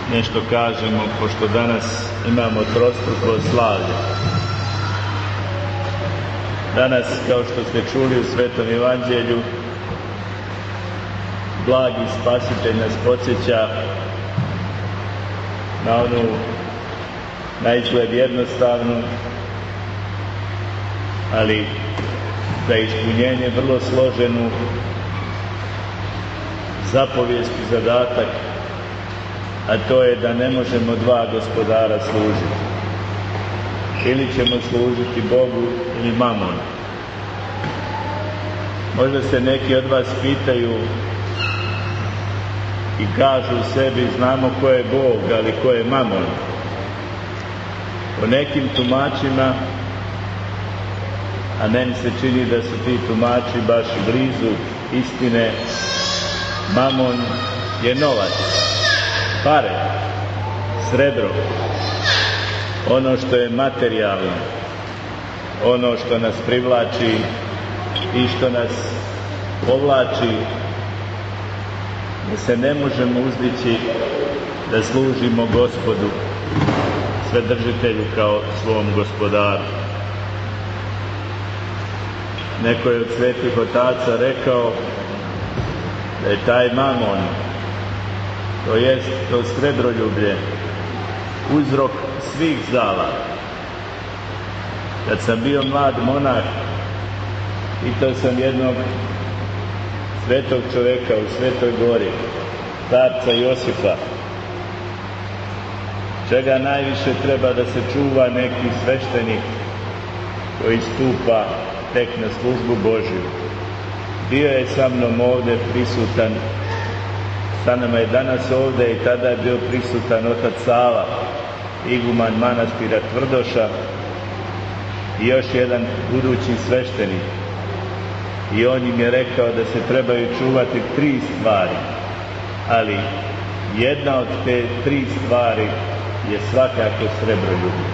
nešto kažemo, pošto danas imamo trostruko slavlje. Danas, kao što ste čuli u Svetom Evanđelju, blagi Spasitelj nas podsjeća na onu na izgled jednostavnu, ali za ispunjenje vrlo složenu zapovijest i zadatak, a to je da ne možemo dva gospodara služiti. Ili ćemo služiti Bogu ili mamonu. Možda se neki od vas pitaju i kažu sebi, znamo ko je Bog, ali ko je mamon. Po nekim tumačima, a meni se čini da su ti tumači baš blizu istine, mamon je novac, pare, srebro, ono što je materijalno, ono što nas privlači i što nas povlači, da se ne možemo uzdići da služimo Gospodu, Svedržitelju kao svom gospodaru. Neko je od svetih otaca rekao da je taj mamon, to jest to srebroljublje, uzrok svih zala. Kad sam bio mlad monah, pitao sam jednog svetog čovjeka u Svetoj Gori, starca Josipa, čega najviše treba da se čuva neki sveštenik koji stupa tek na službu Božju. Bio je sa mnom ovdje prisutan, sa nama je danas ovdje i tada je bio prisutan otac Sava, iguman manastira Tvrdoša i još jedan budući sveštenik. I on im je rekao da se trebaju čuvati 3 stvari, ali jedna od te 3 stvari je svakako srebroljublje.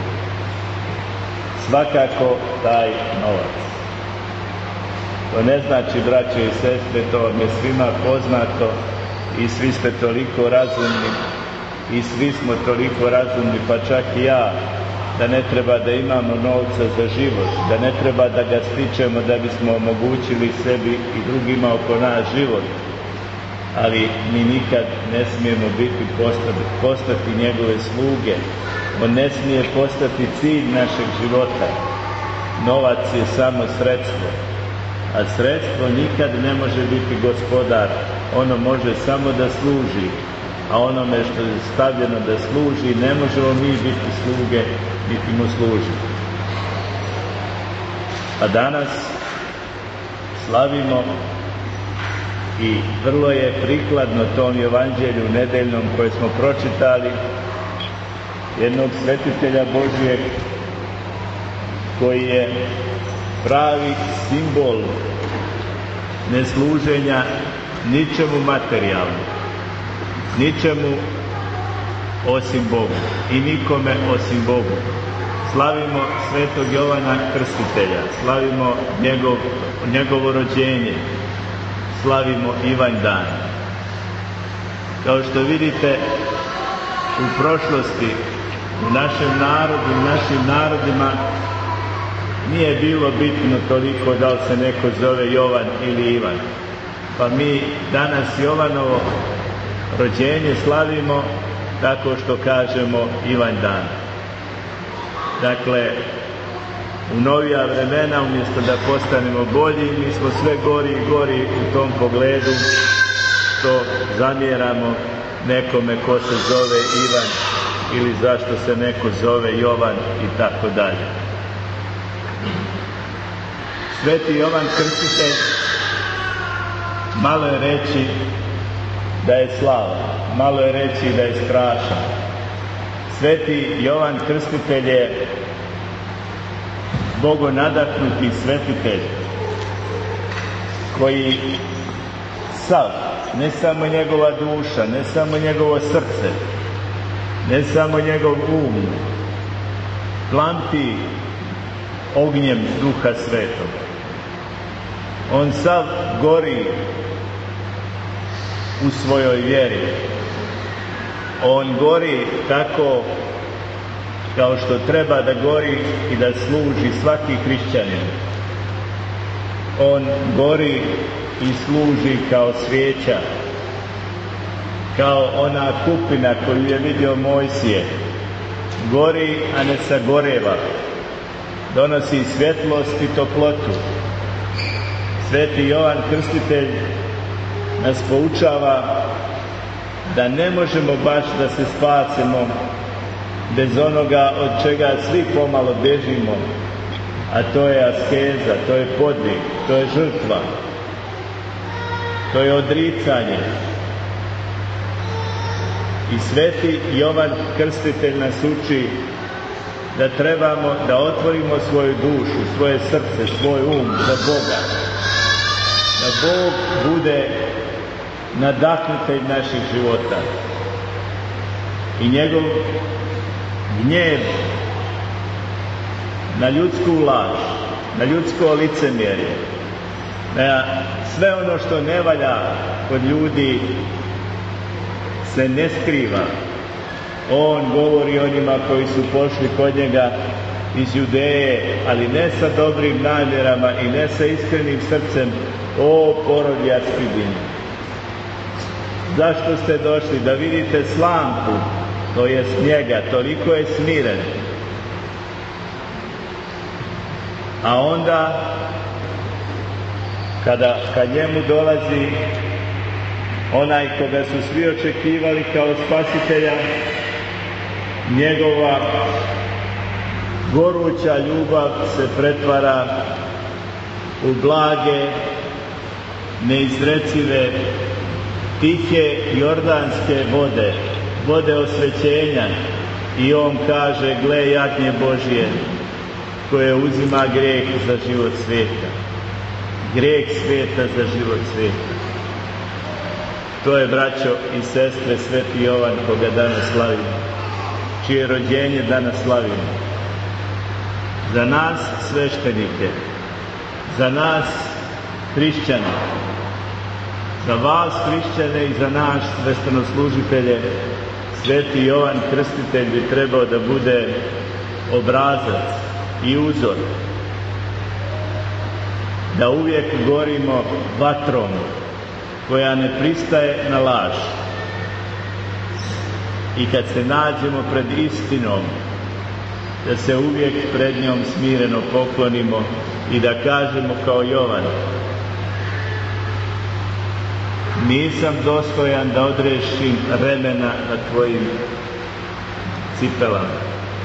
Svakako taj novac. To ne znači, braće i sestre, to vam je svima poznato i svi ste toliko razumni i svi smo toliko razumni, pa čak i ja, da ne treba da imamo novca za život, da ne treba da ga stičemo da bismo omogućili sebi i drugima oko nas život, ali mi nikad ne smijemo postati njegove sluge. On ne smije postati cilj našeg života. Novac je samo sredstvo, a sredstvo nikad ne može biti gospodar. Ono može samo da služi, a onome što je stavljeno da služi, ne možemo mi biti sluge, niti mu služiti. A danas slavimo i vrlo je prikladno tom Evanđelju nedeljnom koje smo pročitali, jednog svetitelja Božijeg koji je pravi simbol nesluženja ničemu materijalnom, ničemu osim Bogu i nikome osim Bogu. Slavimo svetog Jovana Krstitelja, slavimo njegovo rođenje, slavimo Ivanjdan. Kao što vidite, u prošlosti, u našem narodu, u našim narodima nije bilo bitno toliko da li se neko zove Jovan ili Ivan. Pa mi danas Jovanovo rođenje slavimo tako što kažemo Ivanjdan. Dakle, u novija vremena, umjesto da postanemo bolji, mi smo sve gori i gori u tom pogledu što zamjeramo nekome ko se zove Ivan ili zašto se neko zove Jovan i tako dalje. Sveti Jovan Krstitelj, malo je reći da je slavan, malo je reći da je strašan. Sveti Jovan Krstitelj je bogonadahnuti svetitelj koji sav, ne samo njegova duša, ne samo njegovo srce, ne samo njegov um, plamti ognjem Duha Svetog. On sav gori u svojoj vjeri. On gori tako kao što treba da gori i da služi svaki hrišćanin. On gori i služi kao svijeća, kao ona kupina koju je vidio Mojsije. Gori, a ne sagoreva. Donosi svjetlost i toplotu. Sveti Jovan Krstitelj nas poučava da ne možemo baš da se spasimo bez onoga od čega svi pomalo bežimo, a to je askeza, to je podvig, to je žrtva, to je odricanje. I sveti Jovan Krstitelj nas uči da trebamo da otvorimo svoju dušu, svoje srce, svoj um za Boga, da Bog bude nadahnitelj naših života i njegov gnjev na ljudsku laž, na ljudsko licemjerje, na sve ono što ne valja kod ljudi se ne skriva. On govori onima koji su pošli kod njega iz Judeje, ali ne sa dobrim namjerama i ne sa iskrenim srcem: o porod jaspidin, zašto ste došli? Da vidite slamku, to je snijega, toliko je smiren. A onda kad njemu dolazi onaj koga su svi očekivali kao spasitelja, njegova goruća ljubav se pretvara u blage, neizrecive, tihe jordanske vode, vode osvećenja, i on kaže: gle jagnje Božje koje uzima grijeh za život svijeta. Grijeh svijeta za život svijeta. To je, braćo i sestre, sveti Jovan koga danas slavimo, čije rođenje danas slavimo. Za nas sveštenike, za nas hrišćane, za vas hrišćane i za nas sveštenoslужitelje, sveti Jovan Krstitelj bi trebao da bude obrazac i uzor, da uvijek gorimo vatrom koja ne pristaje na laž, i kad se nađemo pred istinom, da se uvijek pred njom smireno poklonimo i da kažemo kao Jovan: nisam dostojan da odrešim remena na tvojim cipelama.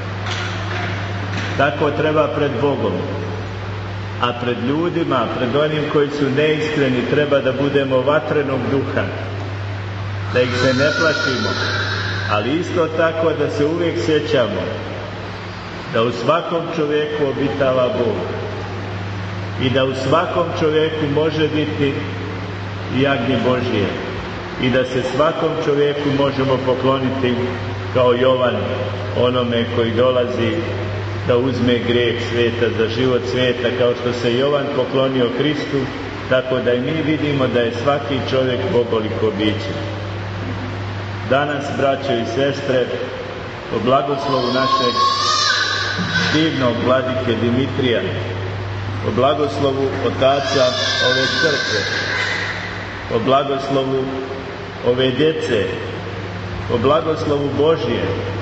Tako treba pred Bogom, a pred ljudima, pred onim koji su neiskreni, treba da budemo vatrenog duha, da ih se ne plašimo, ali isto tako da se uvijek sjećamo da u svakom čovjeku obitava Bog i da u svakom čovjeku može biti jagnje Božje i da se svakom čovjeku možemo pokloniti kao Jovan, onome koji dolazi da uzme grijeh svijeta za život svijeta. Kao što se Jovan poklonio Kristu, tako da i mi vidimo da je svaki čovjek bogoliko biće. Danas, braćo i sestre, po blagoslovu našeg divnog vladike Dimitrija, po blagoslovu otaca ove crkve, po blagoslovu ove djece, po blagoslovu Božje,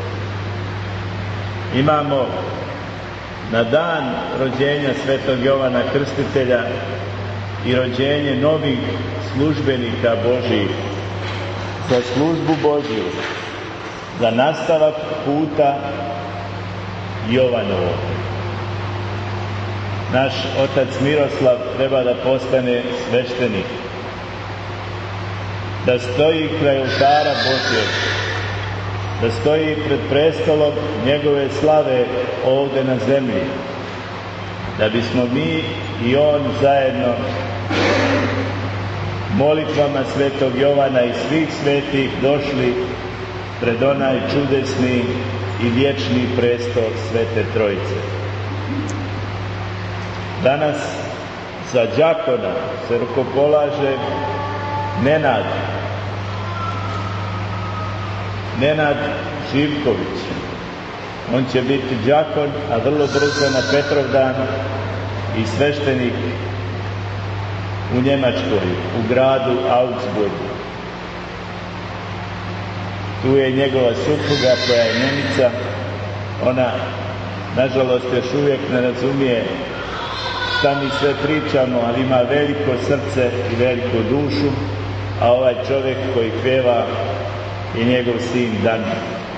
imamo na dan rođenja svetog Jovana Krstitelja i rođenje novih službenika Božjih za službu Božju, za nastavak puta Jovanovog. Naš otac Miroslav treba da postane sveštenik, da stoji kraj oltara Božjeg, da stoji pred prestolom njegove slave ovdje na zemlji, da bismo mi i on zajedno molitvama svetog Jovana i svih svetih došli pred onaj čudesni i vječni prestol Svete Trojice. Danas za đakona se rukopolaže Nenad, Nenad Živković. On će biti đakon, a vrlo brzo na Petrovdan i sveštenik u Njemačkoj, u gradu Augsburgu. Tu je njegova supruga koja je Nemica. Ona, nažalost, još uvijek ne razumije šta mi sve pričamo, ali ima veliko srce i veliku dušu, a ovaj čovjek koji pjeva je njegov sin Damir.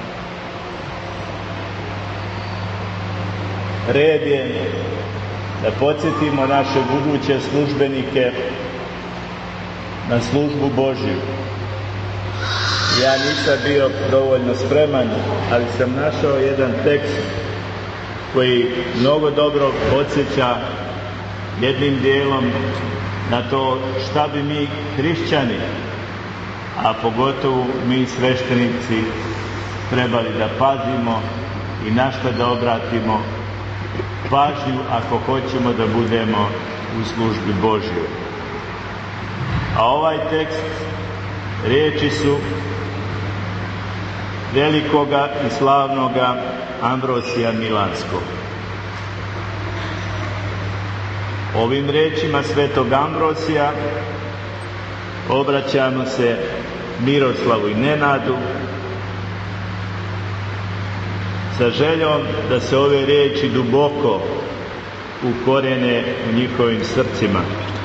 Red je da podsjetimo naše buduće službenike na službu Božju. Ja nisam bio dovoljno spreman, ali sam našao jedan tekst koji mnogo dobro podsjeća jednim dijelom na to šta bi mi hrišćani, a pogotovo mi sveštenici, trebali da pazimo i na šta da obratimo pažnju ako hoćemo da budemo u službi Božjoj. A ovaj tekst, riječi su velikoga i slavnoga Ambrosija Milanskog. Ovim riječima svetog Ambrosija obraćamo se Miroslavu i Nenadu sa željom da se ove riječi duboko ukorijene u njihovim srcima.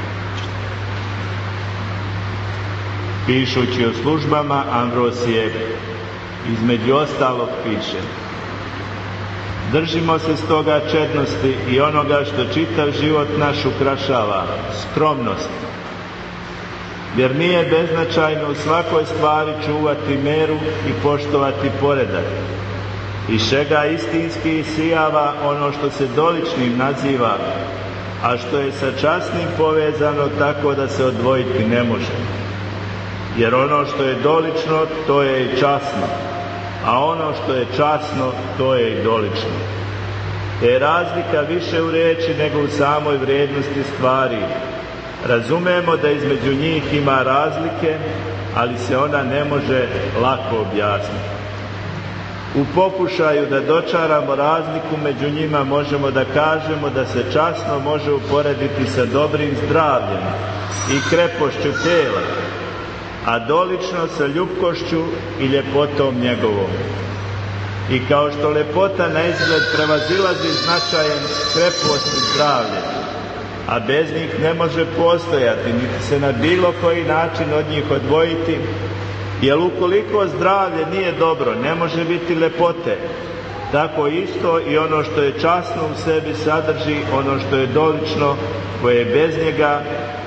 Pišući o službama, Ambrosije između ostalog piše: držimo se stoga čednosti i onoga što čitav život naš ukrašava, skromnost. Jer nije beznačajno u svakoj stvari čuvati meru i poštovati poredak, iz čega istinski isijava ono što se doličnim naziva, a što je sa časnim povezano tako da se odvojiti ne može. Jer ono što je dolično, to je i časno, a ono što je časno, to je i dolično. Te je razlika više u riječi nego u samoj vrijednosti stvari. Razumemo da između njih ima razlike, ali se ona ne može lako objasniti. U pokušaju da dočaramo razliku među njima možemo da kažemo da se časno može uporediti sa dobrim zdravljem i krepošću tela, a dolično sa ljupkošću i ljepotom njegovom. I kao što ljepota na izgled prevazilazi značajem krepost i zdravlje, a bez njih ne može postojati, niti se na bilo koji način od njih odvojiti, jer ukoliko zdravlje nije dobro, ne može biti ljepote. Tako isto i ono što je časno u sebi sadrži ono što je dolično, koje bez njega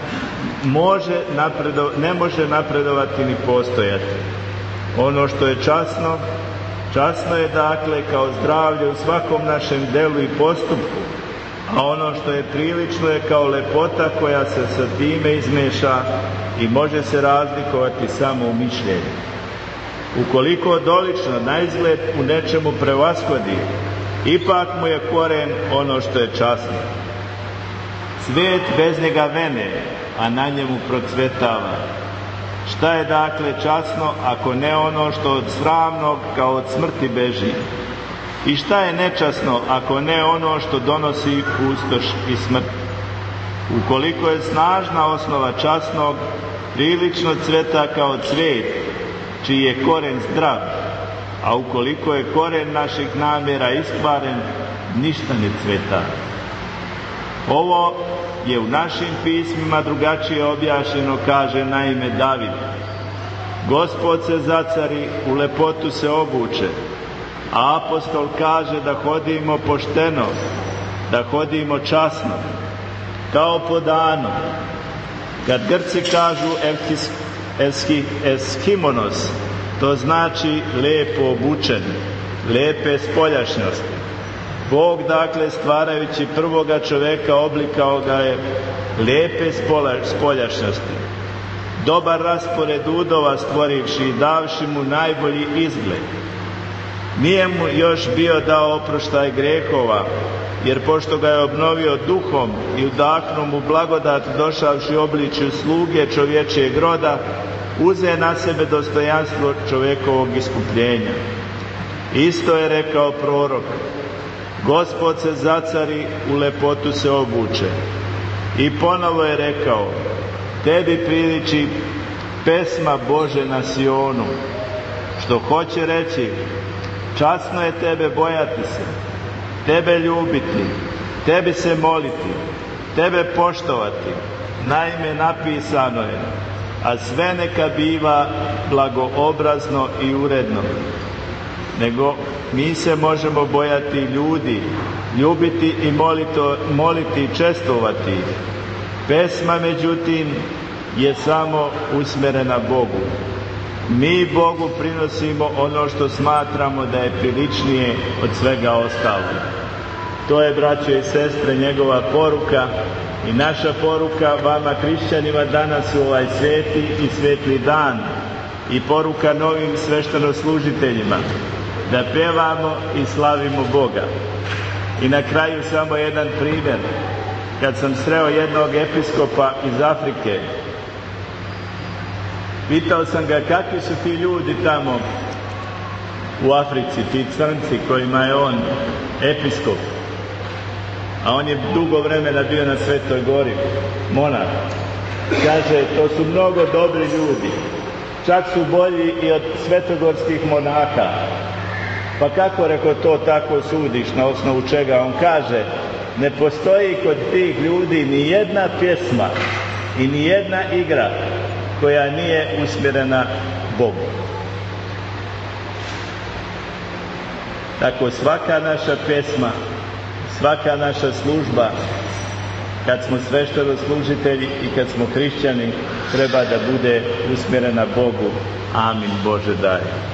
ne može napredovati ni postojati. Ono što je časno, časno je dakle kao zdravlje u svakom našem delu i postupku, a ono što je prilično je kao lepota koja se sa time izmeša i može se razlikovati samo u mišljenju. Ukoliko dolično na izgled u nečemu prevashodi, ipak mu je koren ono što je časno. Cvijet bez njega vene, a na njemu procvetava. Šta je dakle časno, ako ne ono što od sramnog kao od smrti beži? I šta je nečasno, ako ne ono što donosi pustoš i smrt? Ukoliko je snažna osnova časnog, prilično cveta kao cvijet, čiji je koren zdrav, a ukoliko je koren naših namjera iskvaren, ništa ne cveta. Ovo je u našim pismima drugačije objašnjeno, kaže naime David: Gospod se zacari, u lepotu se obuče. A apostol kaže da hodimo pošteno, da hodimo časno, kao po danu. Kad Grci kažu eskimonos, to znači lijepo obučen, lijepe spoljašnjosti. Bog, dakle, stvarajući prvoga čoveka, oblikao ga je lijepe spoljašnjosti. Dobar raspored udova stvorivši i davši mu najbolji izgled. Nije mu još bio dao oproštaj grehova, jer pošto ga je obnovio duhom i udahnuo mu blagodat došavši u obličju sluge čovječijeg roda, uze na sebe dostojanstvo čovjekovog iskupljenja. Isto je rekao prorok: Gospod se zacari, u lepotu se obuče. I ponovo je rekao: tebi priliči pesma Bože na Sionu, što hoće reći časno je tebe bojati se, tebe ljubiti, tebi se moliti, tebe poštovati. Naime, napisano je: a sve neka biva blagoobrazno i uredno. Nego mi se možemo bojati ljudi, ljubiti i moliti i čestovati ih. Pesma, međutim, je samo usmjerena Bogu. Mi Bogu prinosimo ono što smatramo da je priličnije od svega ostalog. To je, braćo i sestre, njegova poruka i naša poruka vama hrišćanima danas u ovaj sveti i svetli dan, i poruka novim sveštenoslužiteljima, da pevamo i slavimo Boga. I na kraju samo jedan primjer. Kad sam sreo jednog episkopa iz Afrike, pitao sam ga kakvi su ti ljudi tamo u Africi, ti crnci kojima je on episkop, a on je dugo vremena bio na Svetoj gori, monah. Kaže, to su mnogo dobri ljudi, čak su bolji i od svetogorskih monaha. Pa kako, reko, to tako sudiš, na osnovu čega? On kaže, ne postoji kod tih ljudi ni jedna pjesma i ni jedna igra koja nije usmjerena Bogu. Tako svaka naša pjesma, svaka naša služba, kad smo sveštenoslужitelji i kad smo hrišćani, treba da bude usmjerena Bogu. Amin, Bože daj.